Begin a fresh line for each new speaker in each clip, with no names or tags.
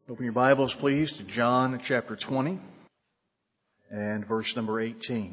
Open your Bibles, please, to John chapter 20 and verse number 18.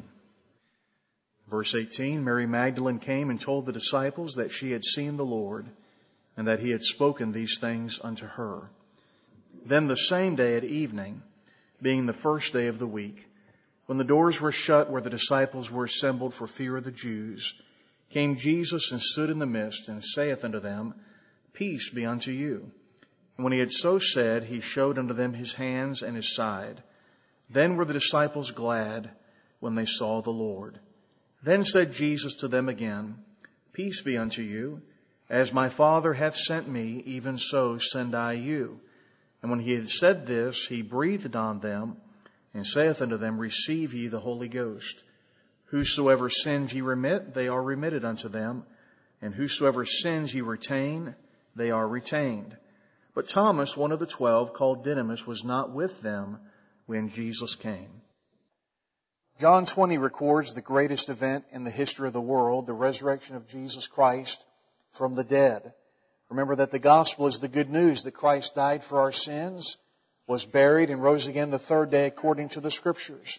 Verse 18, Mary Magdalene came and told the disciples that she had seen the Lord and that He had spoken these things unto her. Then the same day at evening, being the first day of the week, when the doors were shut where the disciples were assembled for fear of the Jews, came Jesus and stood in the midst and saith unto them, Peace be unto you. And when He had so said, He showed unto them His hands and His side. Then were the disciples glad when they saw the Lord. Then said Jesus to them again, Peace be unto you. As my Father hath sent me, even so send I you. And when He had said this, He breathed on them and saith unto them, Receive ye the Holy Ghost. Whosoever sins ye remit, they are remitted unto them. And whosoever sins ye retain, they are retained. But Thomas, one of the 12, called Didymus, was not with them when Jesus came. John 20 records the greatest event in the history of the world, the resurrection of Jesus Christ from the dead. Remember that the gospel is the good news that Christ died for our sins, was buried, and rose again the third day according to the Scriptures.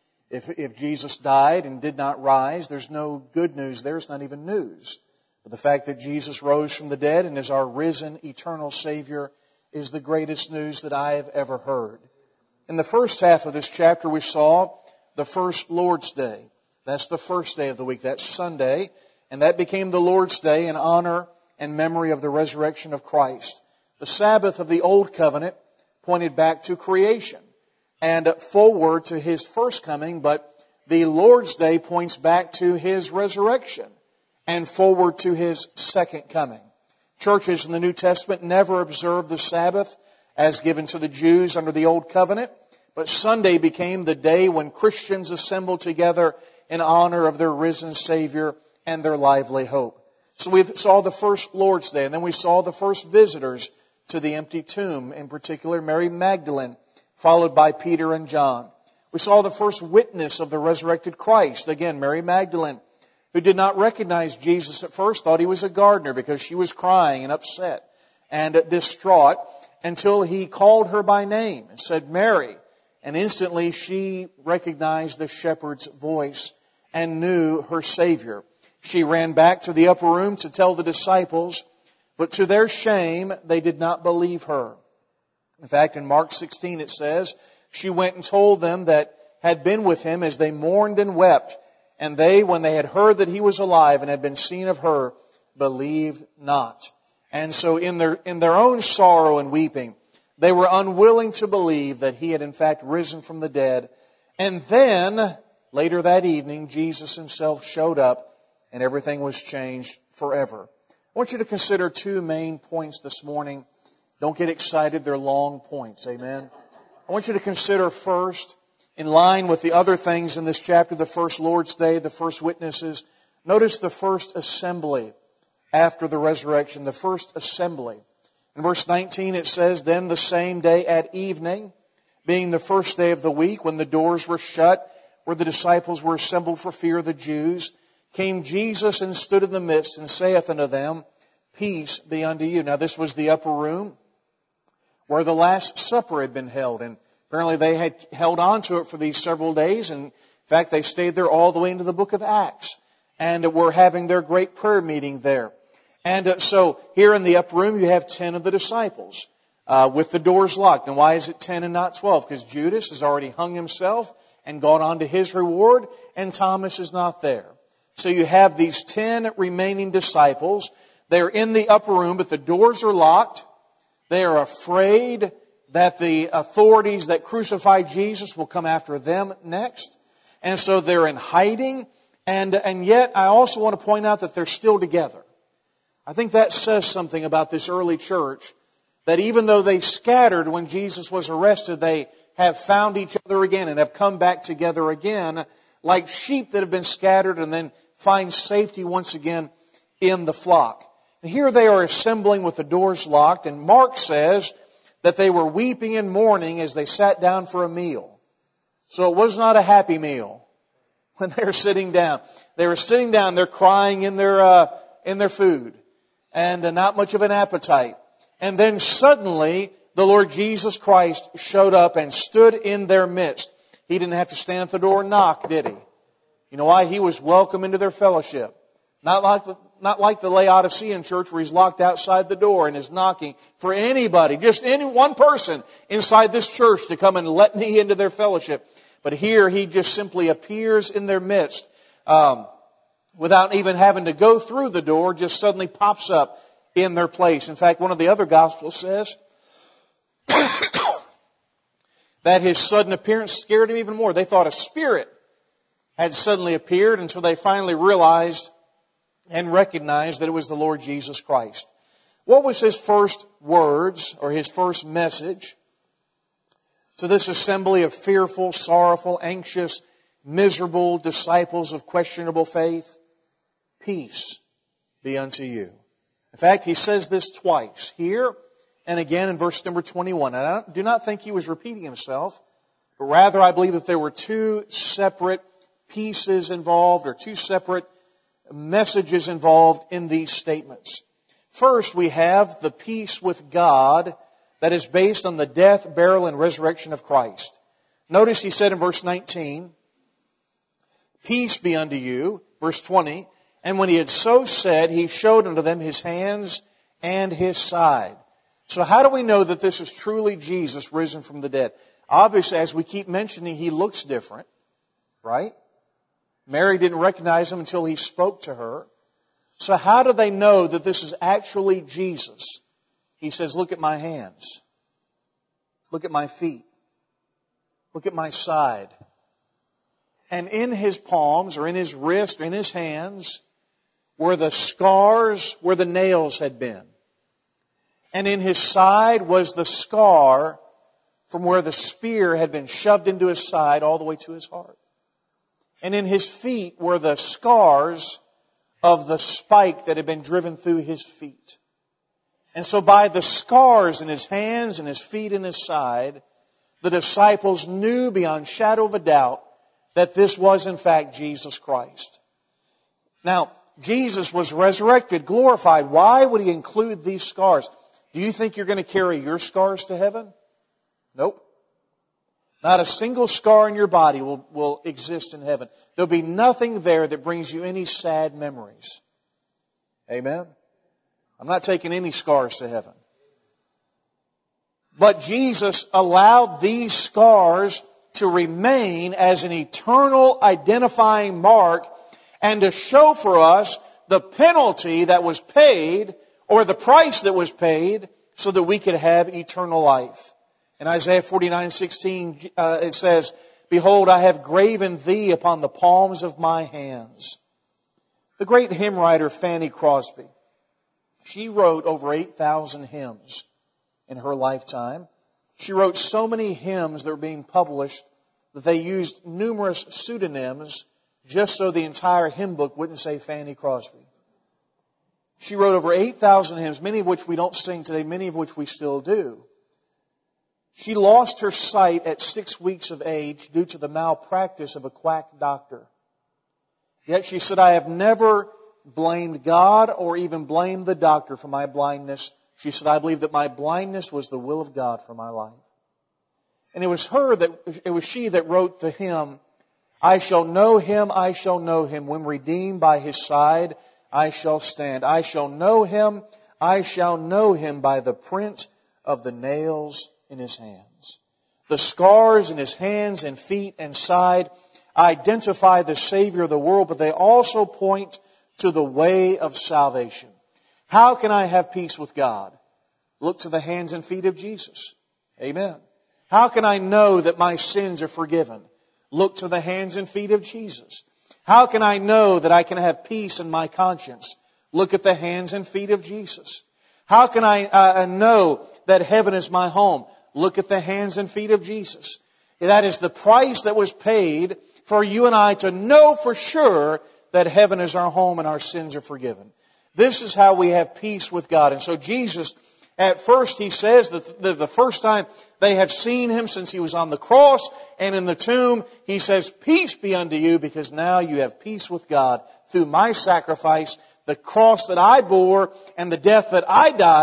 If Jesus died and did not rise, there's no good news there. It's not even news. But the fact that Jesus rose from the dead and is our risen, eternal Savior is the greatest news that I have ever heard. In the first half of this chapter, we saw the first Lord's Day. That's the first day of the week. That's Sunday. And that became the Lord's Day in honor and memory of the resurrection of Christ. The Sabbath of the Old Covenant pointed back to creation and forward to His first coming, but the Lord's Day points back to His resurrection and forward to His second coming. Churches in the New Testament never observed the Sabbath as given to the Jews under the Old Covenant, but Sunday became the day when Christians assembled together in honor of their risen Savior and their lively hope. So we saw the first Lord's Day, and then we saw the first visitors to the empty tomb, in particular Mary Magdalene, followed by Peter and John. We saw the first witness of the resurrected Christ, again Mary Magdalene, who did not recognize Jesus at first, thought He was a gardener because she was crying and upset and distraught until He called her by name and said, Mary. And instantly she recognized the shepherd's voice and knew her Savior. She ran back to the upper room to tell the disciples, but to their shame, they did not believe her. In fact, in Mark 16 it says, she went and told them that had been with Him as they mourned and wept. And they, when they had heard that He was alive and had been seen of her, believed not. And so in their own sorrow and weeping, they were unwilling to believe that He had in fact risen from the dead. And then, later that evening, Jesus Himself showed up and everything was changed forever. I want you to consider two main points this morning. Don't get excited, they're long points. Amen. I want you to consider first, in line with the other things in this chapter, the first Lord's Day, the first witnesses, notice the first assembly after the resurrection, the first assembly. In verse 19 it says, Then the same day at evening, being the first day of the week, when the doors were shut, where the disciples were assembled for fear of the Jews, came Jesus and stood in the midst and saith unto them, Peace be unto you. Now this was the upper room where the Last Supper had been held, and apparently they had held on to it for these several days. And in fact, they stayed there all the way into the book of Acts. And were having their great prayer meeting there. And so here in the upper room, you have 10 of the disciples with the doors locked. And why is it 10 and not 12? Because Judas has already hung himself and gone on to his reward, and Thomas is not there. So you have these 10 remaining disciples. They're in the upper room, but the doors are locked. They are afraid that the authorities that crucified Jesus will come after them next. And so they're in hiding. And yet I also want to point out that they're still together. I think that says something about this early church, that even though they scattered when Jesus was arrested, they have found each other again and have come back together again, like sheep that have been scattered and then find safety once again in the flock. And here they are assembling with the doors locked, and Mark says that they were weeping and mourning as they sat down for a meal. So it was not a happy meal when they were sitting down. They were sitting down, they're crying in their food, and not much of an appetite. And then suddenly
the Lord Jesus Christ showed up and stood in their midst. He didn't have to stand at the door and knock, did He? You know why? He was welcome into their fellowship. Not like the Laodicean church where He's locked outside the door and is knocking for anybody, just any one person inside this church to come and let me into their fellowship. But here He just simply appears in their midst without even having to go through the door, just suddenly pops up in their place. In fact, one of the other Gospels says that His sudden appearance scared them even more. They thought a spirit had suddenly appeared until they finally realized and recognized that it was the Lord Jesus Christ. What was His first words or His first message to this assembly of fearful, sorrowful, anxious, miserable disciples of questionable faith? Peace be unto you. In fact, He says this twice, here and again in verse number 21. And I do not think He was repeating Himself, but rather I believe that there were two separate pieces involved, or two separate messages involved in these statements. First, we have the peace with God that is based on the death, burial, and resurrection of Christ. Notice He said in verse 19, peace be unto you. Verse 20, and when He had so said, He showed unto them His hands and His side. So how do we know that this is truly Jesus risen from the dead? Obviously, as we keep mentioning, He looks different, right? Mary didn't recognize Him until He spoke to her. So how do they know that this is actually Jesus? He says, look at my hands. Look at my feet. Look at my side. And in His palms, or in His wrist, or in His hands, were the scars where the nails had been. And in His side was the scar from where the spear had been shoved into His side all the way to His heart. And in His feet were the scars of the spike that had been driven through His feet. And so by the scars in His hands and His feet and His side, the disciples knew beyond shadow of a doubt that this was in fact Jesus Christ. Now, Jesus was resurrected, glorified. Why would He include these scars? Do you think you're going to carry your scars to heaven? Nope. Not a single scar in your body will exist in heaven. There'll be nothing there that brings you any sad memories. Amen? I'm not taking any scars to heaven. But Jesus allowed these scars to remain as an eternal identifying mark and to show for us the penalty that was paid or the price that was paid so that we could have eternal life. In Isaiah 49:16, it says, behold, I have graven thee upon the palms of my hands. The great hymn writer Fanny Crosby, she wrote over 8,000 hymns in her lifetime. She wrote so many hymns that were being published that they used numerous pseudonyms just so the entire hymn book wouldn't say Fanny Crosby. She wrote over 8,000 hymns, many of which we don't sing today, many of which we still do. She lost her sight at 6 weeks of age due to the malpractice of a quack doctor. Yet she said, I have never blamed God or even blamed the doctor for my blindness. She said, I believe that my blindness was the will of God for my life. And it was she that wrote the hymn, I shall know Him, when redeemed by His side, I shall stand. I shall know Him by the print of the nails in His hands. The scars in His hands and feet and side identify the Savior of the world, but they also point to the way of salvation. How can I have peace with God? Look to the hands and feet of Jesus. Amen. How can I know that my sins are forgiven? Look to the hands and feet of Jesus. How can I know that I can have peace in my conscience? Look at the hands and feet of Jesus. How can I know that heaven is my home? Look at the hands and feet of Jesus. That is the price that was paid for you and I to know for sure that heaven is our home and our sins are forgiven. This is how we have peace with God. And so Jesus, at first, He says that the first time they have seen Him since He was on the cross and in the tomb, He says, peace be unto you, because now you have peace with God through my sacrifice. The cross that I bore and the death that I died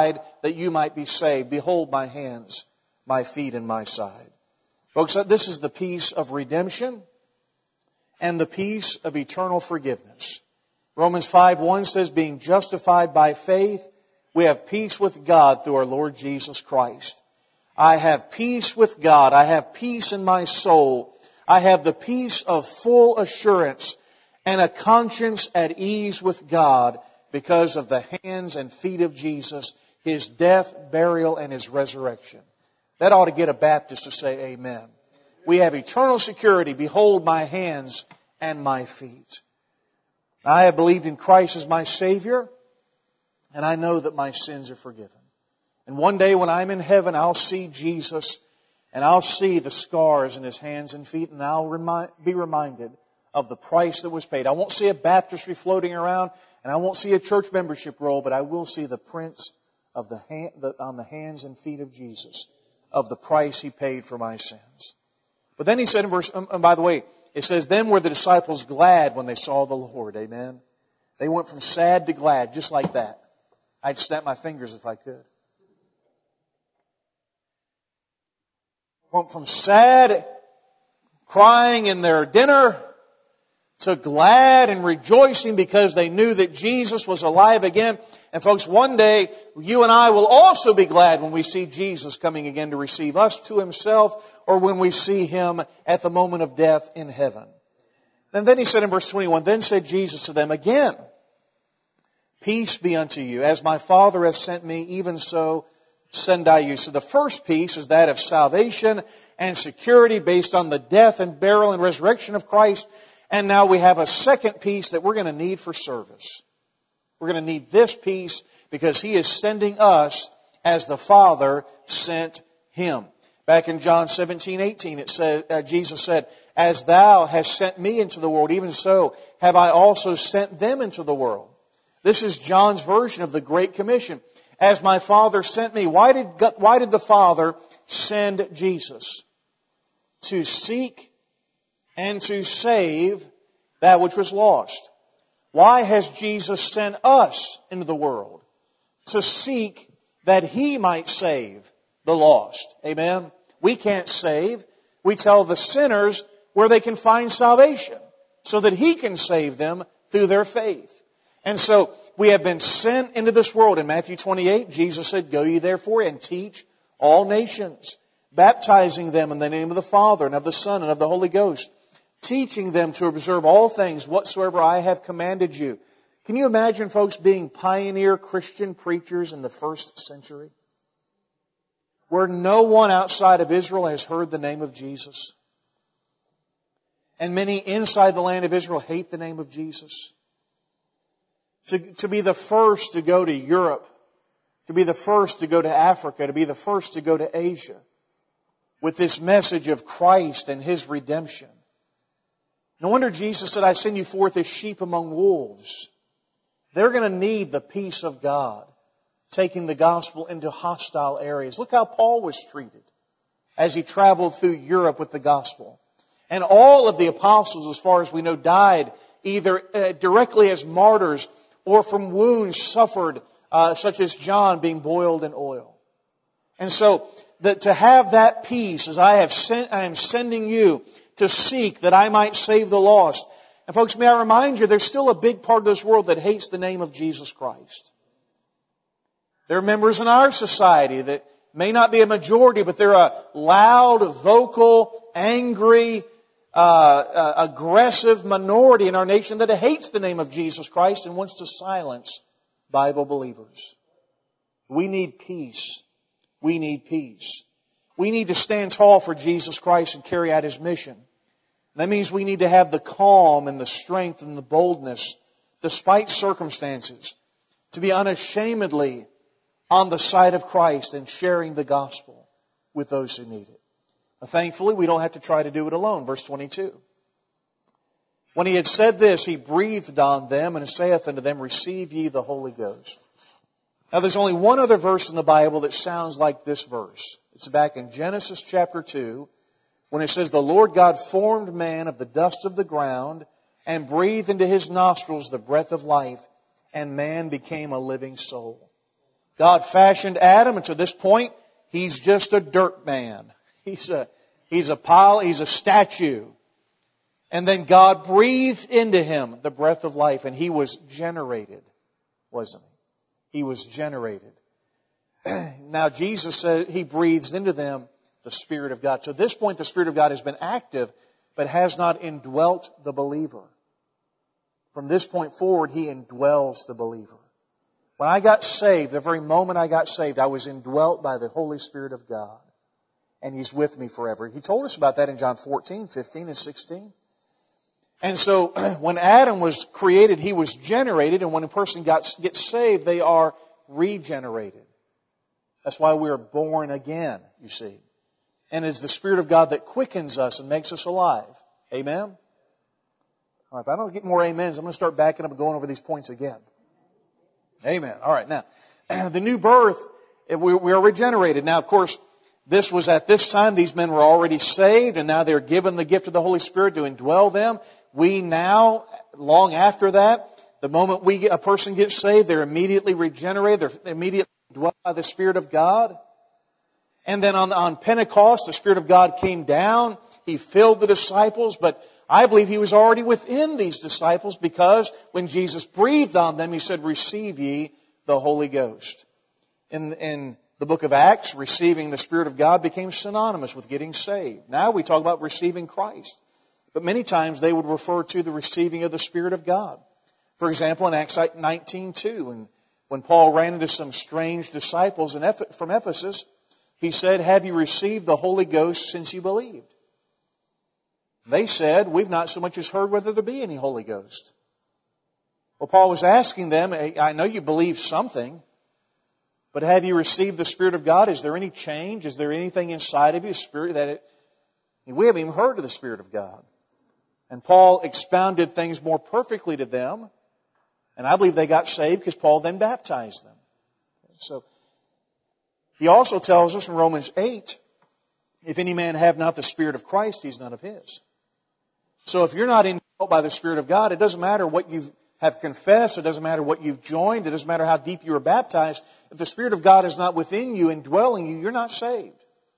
that you might be saved. Behold my hands, my feet, and my side. Folks, this is the peace of redemption and the peace of eternal forgiveness. Romans 5:1 says, being justified by faith, we have peace with God through our Lord Jesus Christ. I have peace with God. I have peace in my soul. I have the peace of full assurance and a conscience at ease with God because of the hands and feet of Jesus, His death, burial, and His resurrection. That ought to get a Baptist to say amen. We have eternal security. Behold my hands and my feet. I have believed in Christ as my Savior, and I know that my sins are forgiven. And one day when I'm in heaven, I'll see Jesus, and I'll see the scars in His hands and feet, and I'll be reminded of the price that was paid. I won't see a baptistry floating around, and I won't see a church membership roll, but I will see the prints of on the hands and feet of Jesus, of the price He paid for my sins. But then He said in verse, by the way, it says, then were the disciples glad when they saw the Lord. Amen. They went from sad to glad, just like that. I'd snap my fingers if I could. Went from sad, crying in their dinner, to glad and rejoicing because they knew that Jesus was alive again. And folks, one day you and I will also be glad when we see Jesus coming again to receive us to Himself, or when we see Him at the moment of death in heaven. And then He said in verse 21, then said Jesus to them again, peace be unto you. As my Father hath sent me, even so send I you. So the first peace is that of salvation and security based on the death and burial and resurrection of Christ. And now we have a second peace that we're going to need for service. We're going to need this peace because He is sending us as the Father sent Him. Back in John 17:18, it said, Jesus said, as thou hast sent me into the world, even so have I also sent them into the world. This is John's version of the Great Commission. As my Father sent me. Why did the Father send Jesus? To seek and to save that which was lost. Why has Jesus sent us into the world? To seek that He might save the lost. Amen? We can't save. We tell the sinners where they can find salvation so that He can save them through their faith. And so we have been sent into this world. In Matthew 28, Jesus said, go ye therefore and teach all nations, baptizing them in the name of the Father and of the Son and of the Holy Ghost, teaching them to observe all things whatsoever I have commanded you. Can you imagine, folks, being pioneer Christian preachers in the first century? Where no one outside of Israel has heard the name of Jesus. And many inside the land of Israel hate the name of Jesus. To be the first to go to Europe, to be the first to go to Africa, to be the first to go to Asia with this message of Christ and His redemption. No wonder Jesus said, I send you forth as sheep among wolves. They're going to need the peace of God, taking the gospel into hostile areas. Look how Paul was treated as he traveled through Europe with the gospel. And all of the apostles, as far as we know, died either directly as martyrs or from wounds suffered, such as John being boiled in oil. And so, to have that peace, as I am sending you to seek that I might save the lost. And folks, may I remind you, there's still a big part of this world that hates the name of Jesus Christ. There are members in our society that may not be a majority, but they're a loud, vocal, angry, aggressive minority in our nation that hates the name of Jesus Christ and wants to silence Bible believers. We need peace. We need peace. We need to stand tall for Jesus Christ and carry out His mission. That means we need to have the calm and the strength and the boldness, despite circumstances, to be unashamedly on the side of Christ and sharing the gospel with those who need it. Thankfully, we don't have to try to do it alone. Verse 22. When He had said this, He breathed on them and saith unto them, receive ye the Holy Ghost. Now, there's only one other verse in the Bible that sounds like this verse. It's back in Genesis chapter 2, when it says, the Lord God formed man of the dust of the ground and breathed into his nostrils the breath of life, and man became a living soul. God fashioned Adam, and to this point, he's just a dirt man. He's a pile, he's a statue. And then God breathed into him the breath of life, and he was generated, wasn't he? He was generated. Now Jesus said He breathes into them the Spirit of God. So at this point, the Spirit of God has been active, but has not indwelt the believer. From this point forward, He indwells the believer. When I got saved, the very moment I got saved, I was indwelt by the Holy Spirit of God. And He's with me forever. He told us about that in John 14, 15, and 16. And so, when Adam was created, he was generated, and when a person gets saved, they are regenerated. That's why we are born again, you see. And it's the Spirit of God that quickens us and makes us alive. Amen? All right, if I don't get more amens, I'm going to start backing up and going over these points again. Amen. All right, now, the new birth, we are regenerated. Now, of course, this was at this time, these men were already saved, and now they're given the gift of the Holy Spirit to indwell them. We now, long after that, the moment a person gets saved, they're immediately regenerated, they're immediately indwelled by the Spirit of God. And then on Pentecost, the Spirit of God came down, He filled the disciples, but I believe He was already within these disciples because when Jesus breathed on them, He said, "Receive ye the Holy Ghost." In the book of Acts, receiving the Spirit of God became synonymous with getting saved. Now we talk about receiving Christ. But many times they would refer to the receiving of the Spirit of God. For example, in Acts 19:2, when Paul ran into some strange disciples from Ephesus, he said, "Have you received the Holy Ghost since you believed?" They said, "We've not so much as heard whether there be any Holy Ghost." Well, Paul was asking them, "I know you believe something, but have you received the Spirit of God? Is there any change? Is there anything inside of you, Spirit, we haven't even heard of the Spirit of God?" And Paul expounded things more perfectly to them. And I believe they got saved because Paul then baptized them. So, he also tells us in Romans 8, if any man have not the Spirit of Christ, he's none of his. So if you're not indwelt by the Spirit of God, it doesn't matter what you have confessed, it doesn't matter what you've joined, it doesn't matter how deep you were baptized. If the Spirit of God is not within you, indwelling you, you're not saved.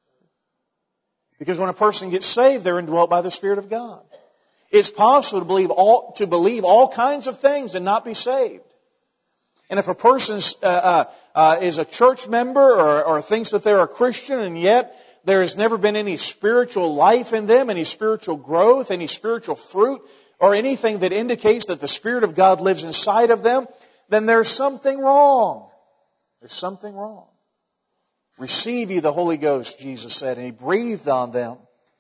Because when a person gets saved, they're indwelt by the Spirit of God. It's possible to believe all kinds of things and not be saved. And if a person is a church member or thinks that they're a Christian and yet there has never been any spiritual life in them, any spiritual growth, any spiritual fruit, or anything that indicates that the Spirit of God lives inside of them, then there's something wrong. There's something wrong. "Receive ye the Holy Ghost," Jesus said, and He breathed on them.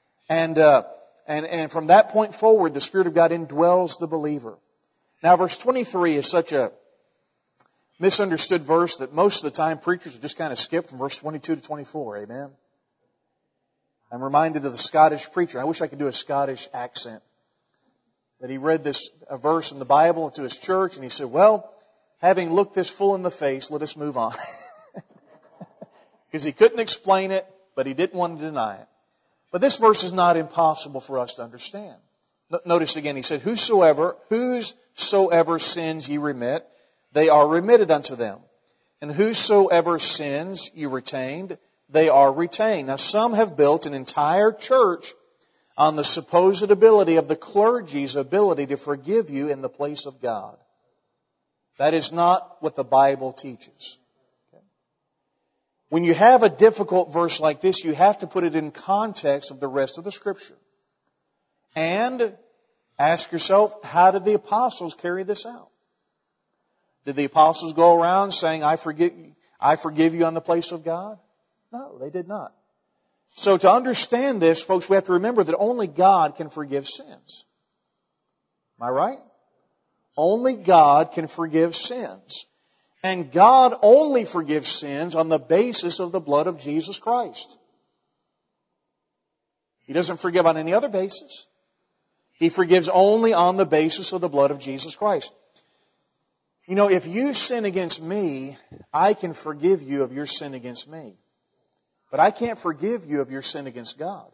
And from that point forward, the Spirit of God indwells the believer. Now, verse 23 is such a misunderstood verse that most of the time preachers will just kind of skip from verse 22 to 24. Amen? I'm reminded of the Scottish preacher. I wish I could do a Scottish accent. But he read a verse in the Bible to his church, and he said, "Well, having looked this full in the face, let us move on." Because he couldn't explain it, but he didn't want to deny it. But this verse is not impossible for us to understand. Notice again, he said, whosoever sins ye remit, they are remitted unto them. And whosoever sins ye retained, they are retained. Now, some have built an entire church on the supposed ability of the clergy's ability to forgive you in the place of God. That is not what the Bible teaches. When you have a difficult verse like this, you have to put it in context of the rest of the Scripture. And ask yourself, how did the apostles carry this out? Did the apostles go around saying, I forgive you on the place of God? No, they did not. So to understand this, folks, we have to remember that only God can forgive sins. Am I right? Only God can forgive sins. And God only forgives sins on the basis of the blood of Jesus Christ. He doesn't forgive on any other basis. He forgives only on the basis of the blood of Jesus Christ. You know, if you sin against me, I can forgive you of your sin against me. But I can't forgive you of your sin against God.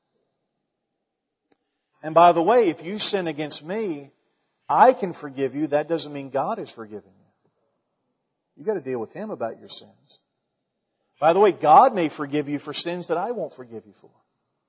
And by the way, if you sin against me, I can forgive you. That doesn't mean God is forgiving you. You've got to deal with Him about your sins. By the way, God may forgive you for sins that I won't forgive you for.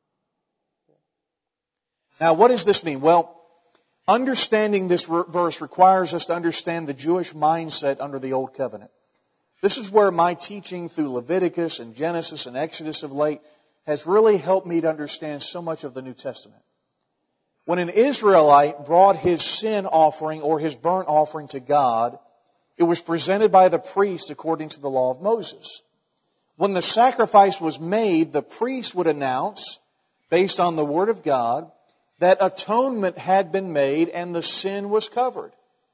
Now, what does this mean? Well, understanding this verse requires us to understand the Jewish mindset under the Old Covenant. This is where my teaching through Leviticus and Genesis and Exodus of late has really helped me to understand so much of the New Testament. When an Israelite brought his sin offering or his burnt offering to God, it was presented by the priest according to the law of Moses. When the sacrifice was made, the priest would announce, based on the Word of God, that atonement had been made and the sin was covered.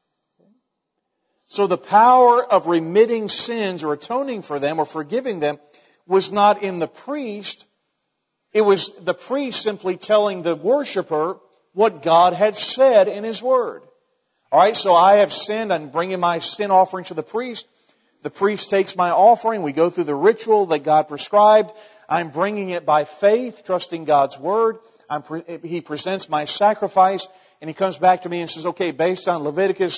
So the power of remitting sins or atoning for them or forgiving them was not in the priest. It was the priest simply telling the worshiper what God had said in His Word. All right, so I have sinned. I'm bringing my sin offering to the priest. The priest takes my offering. We go through the ritual that God prescribed. I'm bringing it by faith, trusting God's Word. He presents my sacrifice, and He comes back to me and says, okay, based on Leviticus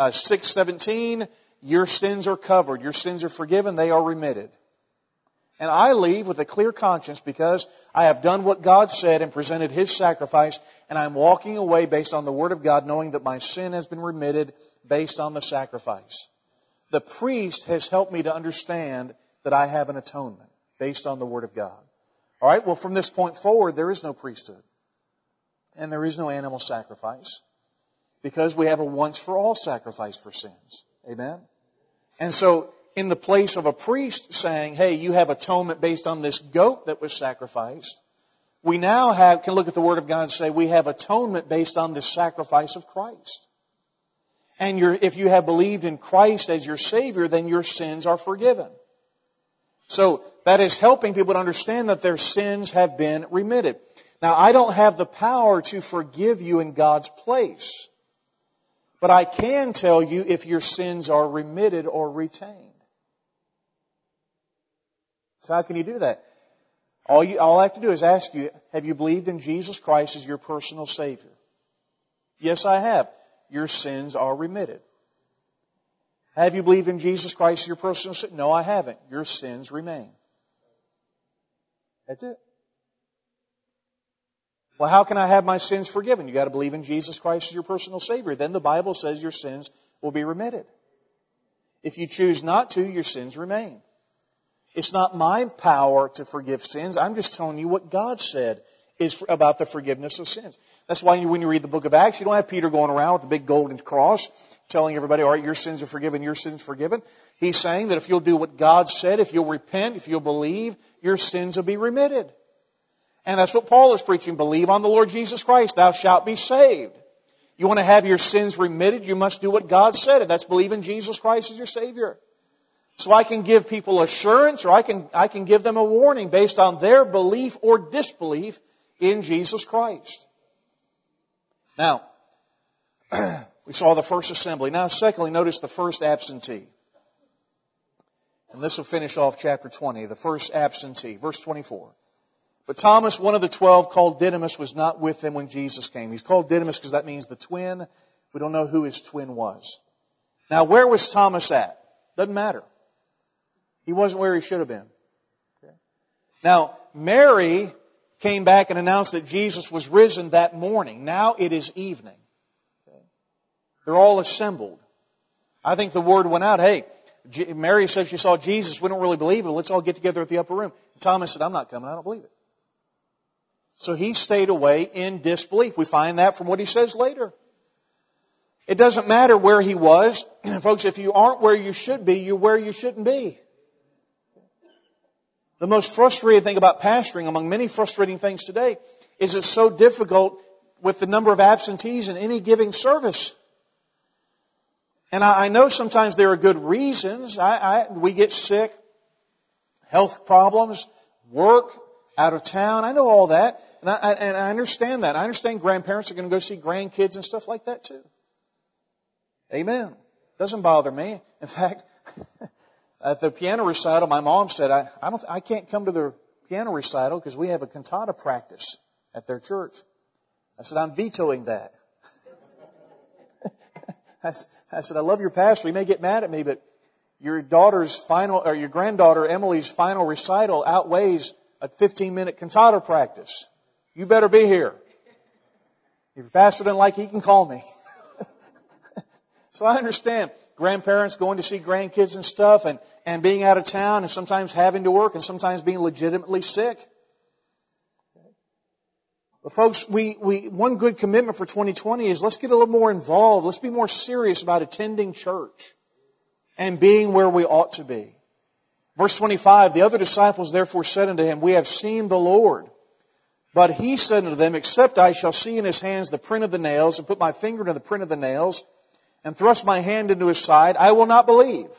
6:17, your sins are covered. Your sins are forgiven. They are remitted. And I leave with a clear conscience because I have done what God said and presented His sacrifice, and I'm walking away based on the Word of God, knowing that my sin has been remitted based on the sacrifice. The priest has helped me to understand that I have an atonement based on the Word of God. All right, well, from this point forward, there is no priesthood. And there is no animal sacrifice. Because we have a once-for-all sacrifice for sins. Amen? And so, in the place of a priest saying, hey, you have atonement based on this goat that was sacrificed, we now can look at the Word of God and say we have atonement based on this sacrifice of Christ. And if you have believed in Christ as your Savior, then your sins are forgiven. So that is helping people to understand that their sins have been remitted. Now, I don't have the power to forgive you in God's place. But I can tell you if your sins are remitted or retained. So how can you do that? All I have to do is ask you, have you believed in Jesus Christ as your personal Savior? Yes, I have. Your sins are remitted. Have you believed in Jesus Christ as your personal Savior? No, I haven't. Your sins remain. That's it. Well, how can I have my sins forgiven? You've got to believe in Jesus Christ as your personal Savior. Then the Bible says your sins will be remitted. If you choose not to, your sins remain. It's not my power to forgive sins. I'm just telling you what God said is about the forgiveness of sins. That's why when you read the book of Acts, you don't have Peter going around with a big golden cross telling everybody, all right, your sins are forgiven, your sins are forgiven. He's saying that if you'll do what God said, if you'll repent, if you'll believe, your sins will be remitted. And that's what Paul is preaching. Believe on the Lord Jesus Christ, thou shalt be saved. You want to have your sins remitted, you must do what God said, and that's believe in Jesus Christ as your Savior. So I can give people assurance, or I can give them a warning based on their belief or disbelief in Jesus Christ. Now, we saw the first assembly. Now, secondly, notice the first absentee. And this will finish off chapter 20, the first absentee. Verse 24. But Thomas, one of the 12, called Didymus, was not with them when Jesus came. He's called Didymus because that means the twin. We don't know who his twin was. Now, where was Thomas at? Doesn't matter. He wasn't where he should have been. Okay. Now, Mary came back and announced that Jesus was risen that morning. Now it is evening. Okay. They're all assembled. I think the word went out, hey, Mary says she saw Jesus. We don't really believe it. Let's all get together at the upper room. Thomas said, I'm not coming. I don't believe it. So he stayed away in disbelief. We find that from what he says later. It doesn't matter where he was. Folks, if you aren't where you should be, you're where you shouldn't be. The most frustrating thing about pastoring, among many frustrating things today, is it's so difficult with the number of absentees in any given service. And I know sometimes there are good reasons. We get sick, health problems, work, out of town. I know all that. And I understand that. I understand grandparents are going to go see grandkids and stuff like that too. Amen. Doesn't bother me. In fact, at the piano recital, my mom said, I can't come to the piano recital because we have a cantata practice at their church. I said, I'm vetoing that. I said, I love your pastor. He may get mad at me, but your granddaughter Emily's final recital outweighs a 15-minute cantata practice. You better be here. If your pastor doesn't like it, he can call me. So I understand grandparents going to see grandkids and stuff and being out of town and sometimes having to work and sometimes being legitimately sick. But folks, one good commitment for 2020 is let's get a little more involved. Let's be more serious about attending church and being where we ought to be. Verse 25, the other disciples therefore said unto him, We have seen the Lord. But he said unto them, Except I shall see in his hands the print of the nails, and put my finger into the print of the nails, and thrust my hand into his side, I will not believe.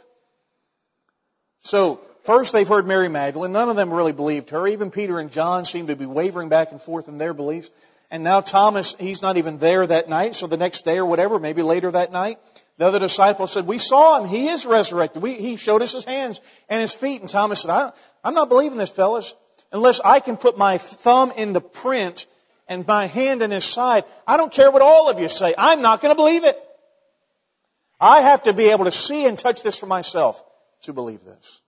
So, first they've heard Mary Magdalene. None of them really believed her. Even Peter and John seemed to be wavering back and forth in their beliefs. And now Thomas, he's not even there that night, so the next day or whatever, maybe later that night, the other disciples said, We saw him. He is resurrected. He showed us his hands and his feet. And Thomas said, I'm not believing this, fellas. Unless I can put my thumb in the print and my hand in his side, I don't care what all of you say. I'm not going to believe it. I have to be able to see and touch this for myself to believe this.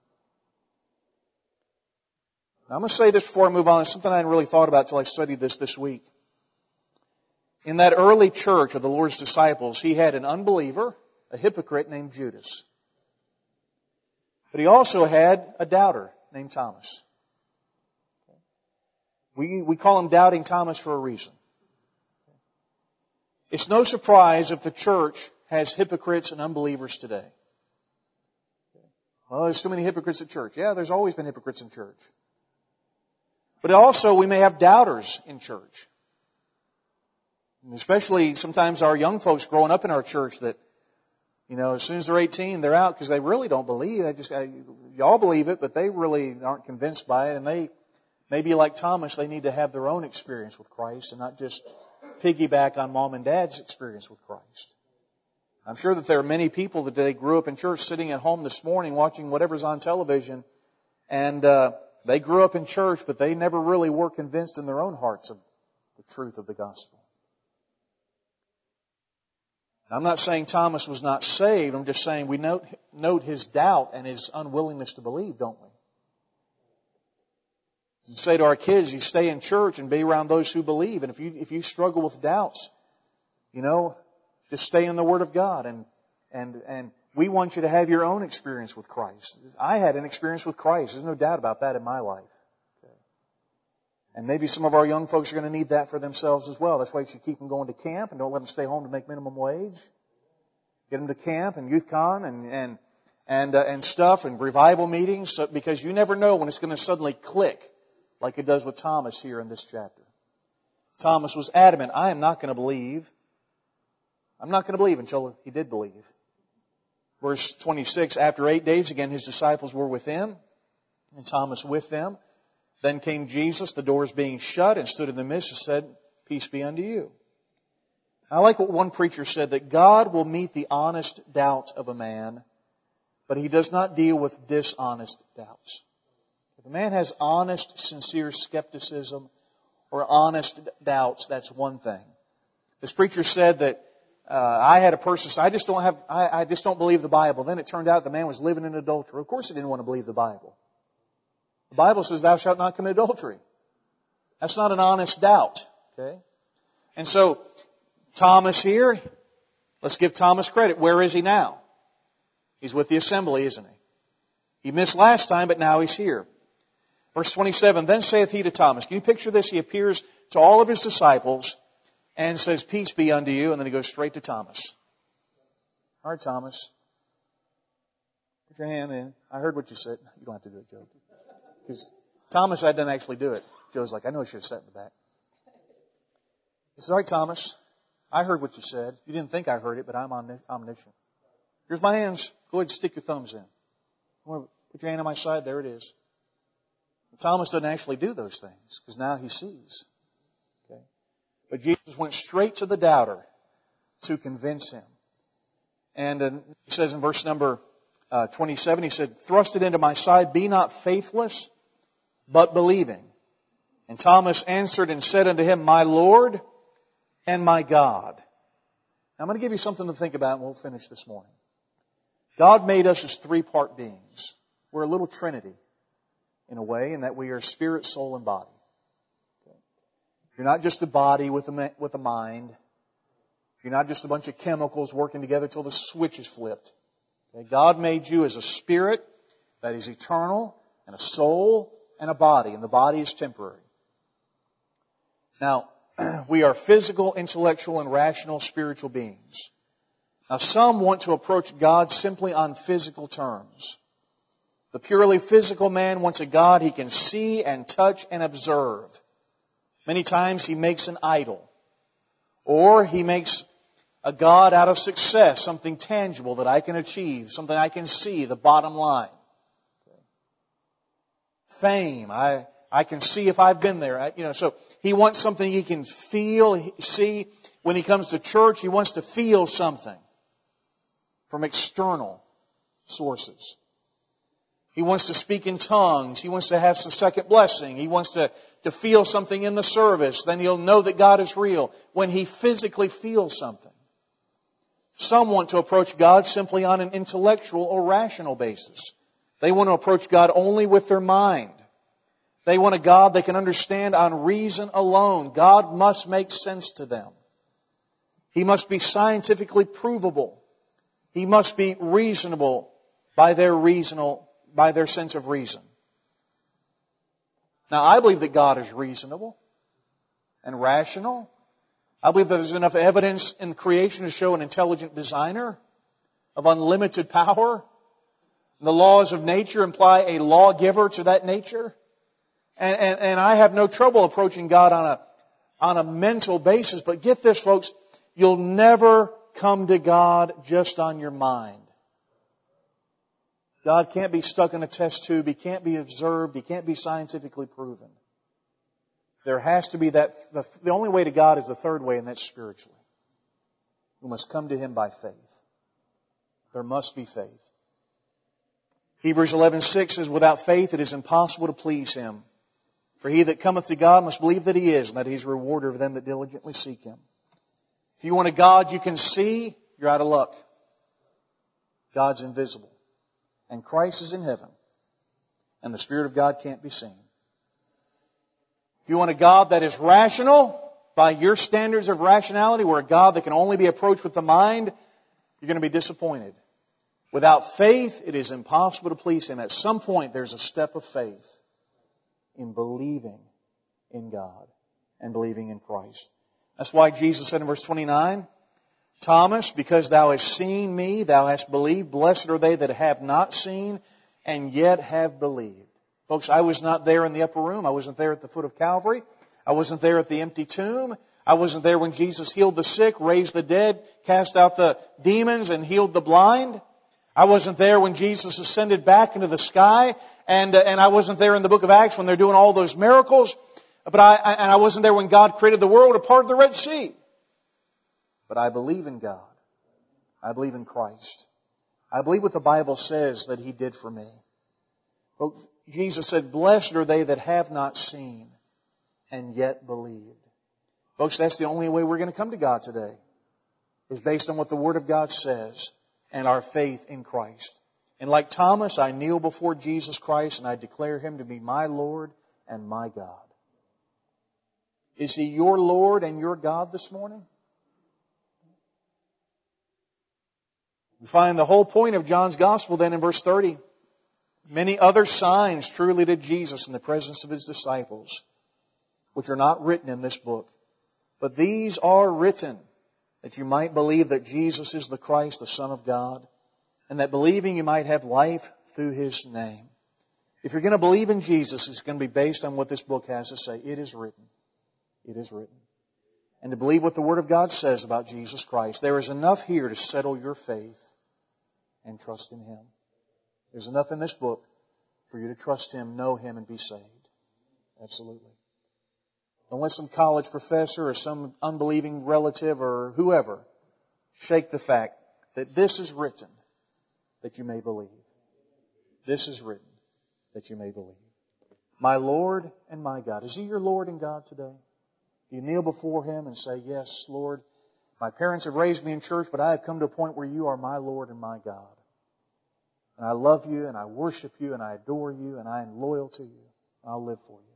Now, I'm going to say this before I move on. It's something I hadn't really thought about until I studied this week. In that early church of the Lord's disciples, he had an unbeliever, a hypocrite named Judas. But he also had a doubter named Thomas. We call him Doubting Thomas for a reason. It's no surprise if the church has hypocrites and unbelievers today. Well, there's too many hypocrites at church. Yeah, there's always been hypocrites in church. But also, we may have doubters in church. And especially sometimes our young folks growing up in our church that, as soon as they're 18, they're out because they really don't believe. Y'all believe it, but they really aren't convinced by it. And they, maybe like Thomas, they need to have their own experience with Christ and not just piggyback on mom and dad's experience with Christ. I'm sure that there are many people that they grew up in church sitting at home this morning watching whatever's on television, and they grew up in church, but they never really were convinced in their own hearts of the truth of the gospel. I'm not saying Thomas was not saved. I'm just saying we note his doubt and his unwillingness to believe, don't we? You say to our kids, you stay in church and be around those who believe. And if you struggle with doubts, just stay in the Word of God. And we want you to have your own experience with Christ. I had an experience with Christ. There's no doubt about that in my life. Okay. And maybe some of our young folks are going to need that for themselves as well. That's why you should keep them going to camp and don't let them stay home to make minimum wage. Get them to camp and youth con and stuff and revival meetings, because you never know when it's going to suddenly click like it does with Thomas here in this chapter. Thomas was adamant, I am not going to believe. I'm not going to believe until he did believe. Verse 26, after 8 days, again, his disciples were with him, and Thomas with them. Then came Jesus, the doors being shut, and stood in the midst and said, Peace be unto you. I like what one preacher said, that God will meet the honest doubt of a man, but He does not deal with dishonest doubts. If a man has honest, sincere skepticism or honest doubts, that's one thing. This preacher said that I had a person say, I just don't believe the Bible. Then it turned out the man was living in adultery. Of course he didn't want to believe the Bible. The Bible says, thou shalt not commit adultery. That's not an honest doubt. Okay? And so, Thomas here, let's give Thomas credit. Where is he now? He's with the assembly, isn't he? He missed last time, but now he's here. Verse 27, then saith he to Thomas. Can you picture this? He appears to all of his disciples and says, Peace be unto you. And then he goes straight to Thomas. All right, Thomas. Put your hand in. I heard what you said. You don't have to do it, Joe. Because Thomas, I didn't actually do it. Joe's like, I know I should have sat in the back. He says, all right, Thomas. I heard what you said. You didn't think I heard it, but I'm omniscient. Here's my hands. Go ahead and stick your thumbs in. Put your hand on my side. There it is. But Thomas doesn't actually do those things because now he sees. Okay? But Jesus went straight to the doubter to convince him. And he says in verse number 27, he said, Thrust it into my side, be not faithless, but believing. And Thomas answered and said unto him, My Lord and my God. Now I'm going to give you something to think about and we'll finish this morning. God made us as three-part beings. We're a little trinity in a way, in that we are spirit, soul, and body. Okay. You're not just a body with a mind. You're not just a bunch of chemicals working together till the switch is flipped. Okay. God made you as a spirit that is eternal, and a soul, and a body. And the body is temporary. Now, we are physical, intellectual, and rational spiritual beings. Now, some want to approach God simply on physical terms. The purely physical man wants a God he can see and touch and observe. Many times he makes an idol. Or he makes a God out of success, something tangible that I can achieve, something I can see, the bottom line. Fame, I can see if I've been there. So he wants something he can feel, see. When he comes to church, he wants to feel something from external sources. He wants to speak in tongues. He wants to have the second blessing. He wants to feel something in the service. Then he'll know that God is real when he physically feels something. Some want to approach God simply on an intellectual or rational basis. They want to approach God only with their mind. They want a God they can understand on reason alone. God must make sense to them. He must be scientifically provable. He must be reasonable by their sense of reason. Now, I believe that God is reasonable and rational. I believe that there's enough evidence in creation to show an intelligent designer of unlimited power. The laws of nature imply a lawgiver to that nature. And I have no trouble approaching God on a mental basis. But get this, folks, you'll never come to God just on your mind. God can't be stuck in a test tube. He can't be observed. He can't be scientifically proven. There has to be that. The only way to God is the third way, and that's spiritually. We must come to Him by faith. There must be faith. Hebrews 11:6 says, without faith it is impossible to please Him. For he that cometh to God must believe that He is, and that He is a rewarder of them that diligently seek Him. If you want a God you can see, you're out of luck. God's invisible. And Christ is in heaven. And the Spirit of God can't be seen. If you want a God that is rational, by your standards of rationality, or a God that can only be approached with the mind, you're going to be disappointed. Without faith, it is impossible to please Him. At some point, there's a step of faith in believing in God and believing in Christ. That's why Jesus said in verse 29, Thomas, because thou hast seen me, thou hast believed. Blessed are they that have not seen and yet have believed. Folks, I was not there in the upper room. I wasn't there at the foot of Calvary. I wasn't there at the empty tomb. I wasn't there when Jesus healed the sick, raised the dead, cast out the demons, and healed the blind. I wasn't there when Jesus ascended back into the sky, and I wasn't there in the book of Acts when they're doing all those miracles. But I wasn't there when God created the world or parted the Red Sea. But I believe in God. I believe in Christ. I believe what the Bible says that He did for me. Folks, Jesus said, blessed are they that have not seen and yet believed. Folks, that's the only way we're going to come to God today, is based on what the Word of God says and our faith in Christ. And like Thomas, I kneel before Jesus Christ and I declare Him to be my Lord and my God. Is He your Lord and your God this morning? We find the whole point of John's Gospel then in verse 30. Many other signs truly did Jesus in the presence of His disciples, which are not written in this book. But these are written that you might believe that Jesus is the Christ, the Son of God, and that believing you might have life through His name. If you're going to believe in Jesus, it's going to be based on what this book has to say. It is written. It is written. And to believe what the Word of God says about Jesus Christ, there is enough here to settle your faith and trust in Him. There's enough in this book for you to trust Him, know Him, and be saved. Absolutely. Don't let some college professor or some unbelieving relative or whoever shake the fact that this is written that you may believe. This is written that you may believe. My Lord and my God. Is He your Lord and God today? Do you kneel before Him and say, yes, Lord, my parents have raised me in church, but I have come to a point where You are my Lord and my God. And I love you, and I worship you, and I adore you, and I am loyal to you. I'll live for you.